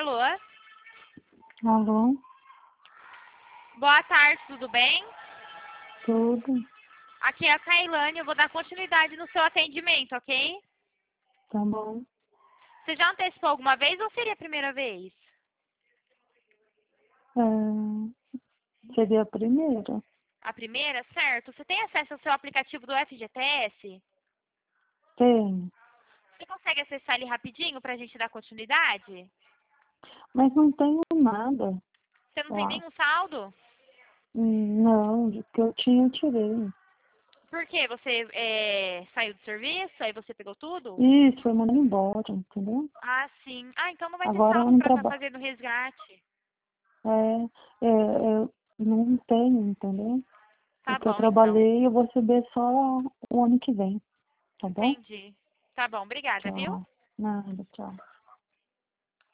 Alô? Alô? Boa tarde, tudo bem? Tudo? Aqui é a Kailane, eu vou dar continuidade no seu atendimento, ok? Tá bom. Você já antecipou alguma vez ou seria a primeira vez? Seria a primeira? A primeira, certo. Você tem acesso ao seu aplicativo do FGTS? Tem. Você consegue acessar ele rapidinho pra gente dar continuidade? Mas não tenho nada Você não tem lá. nenhum saldo? Não, o que eu tinha eu tirei. Por quê? Você saiu do serviço, aí você pegou tudo? Isso, foi mandado embora, entendeu? Ah, sim. Ah, então não vai ter Agora eu saldo não pra estar trabalho. fazendo resgate. Eu não tenho, entendeu? O Tá que eu bom, então. trabalhei eu vou receber só o ano que vem, tá bom? Entendi. Tá bom, obrigada, viu? Tchau. Nada, tchau.